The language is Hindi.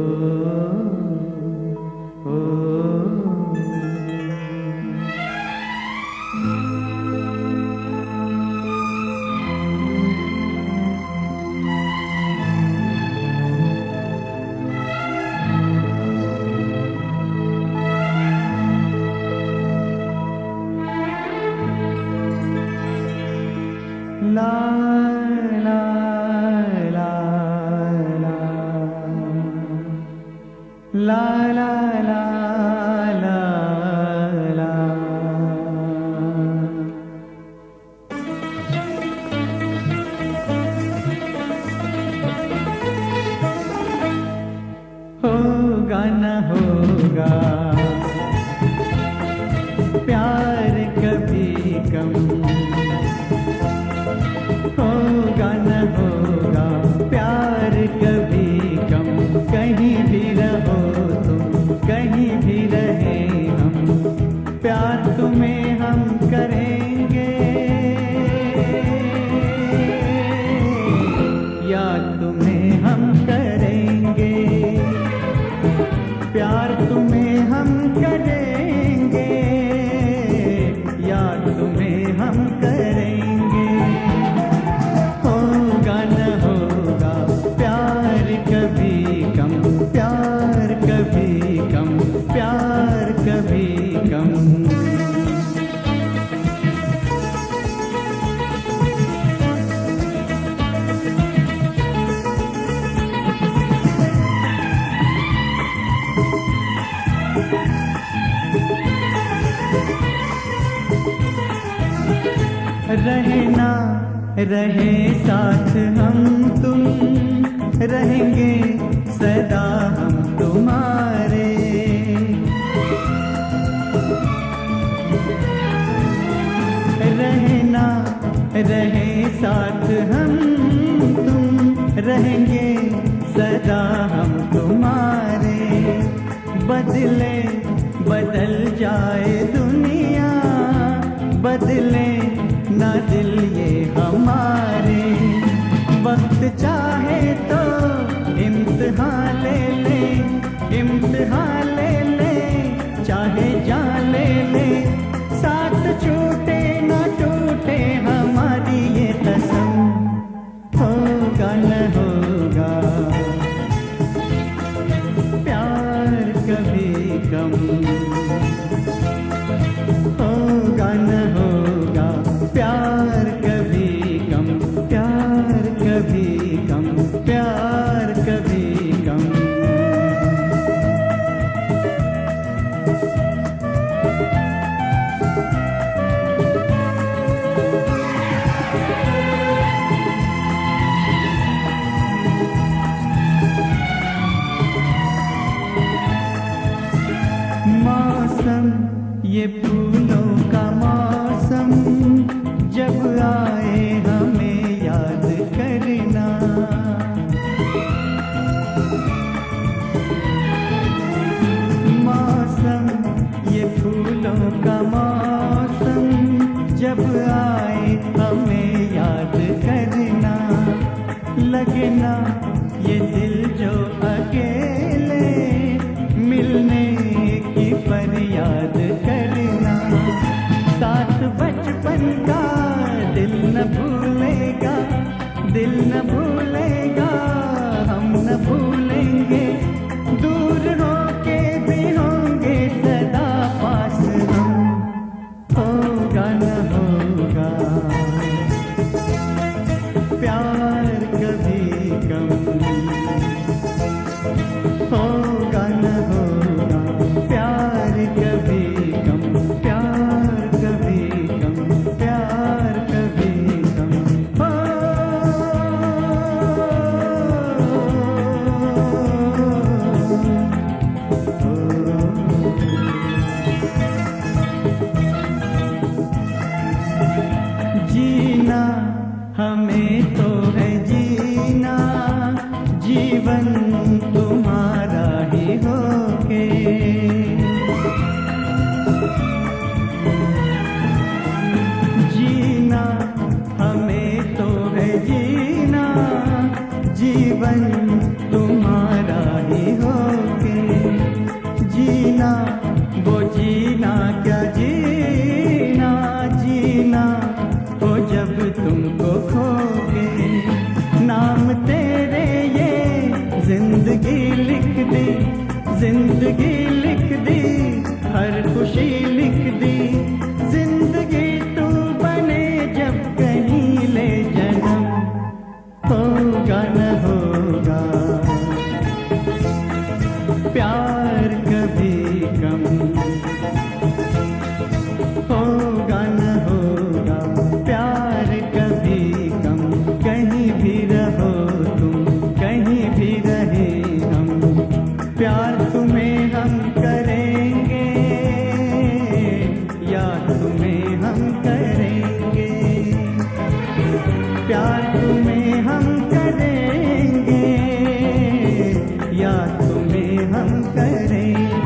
ला ला ला ला ला ला ला ला। होगा न होगा प्यार कभी कम, होगा न होगा प्यार कभी कम। कहीं भी रहो तुम, कहीं भी रहे हम, प्यार तुम्हें हम करेंगे। याद तुम्हें हम करेंगे, प्यार तुम्हें हम करेंगे, याद तुम्हें हम करेंगे। होगा न होगा प्यार कभी कम, प्यार कभी कम, प्यार कभी कम। रहे ना रहे साथ हम तुम, रहेंगे सदा हम तुम्हारे। रहे ना रहे साथ हम तुम, रहेंगे सदा हम तुम्हारे। बदले बदल जाए दुनिया, बदले ना दिल ये हमारे। वक्त चाहे तो इम्तिहान ले ले, इम्तिहान ले ले, चाहे जान ले ले। साथ छूटे ना टूटे हमारी ये कसम। होगा न होगा प्यार कभी कम, होगा न होगा प्यार कभी कम, प्यार कभी कम, प्यार कभी कम। माँ दी, जिंदगी लिख दी, हर खुशी लिख दी। जिंदगी तू बने जब कहीं ले जन्म, होगा न होगा प्यार कभी कम, होगा न होगा प्यार कभी कम। कहीं भी रहो तुम, कहीं भी रहे हम, प्यार तुम्हें हम करेंगे, याद तुम्हें हम करेंगे, प्यार तुम्हें हम करेंगे, याद तुम्हें हम करेंगे।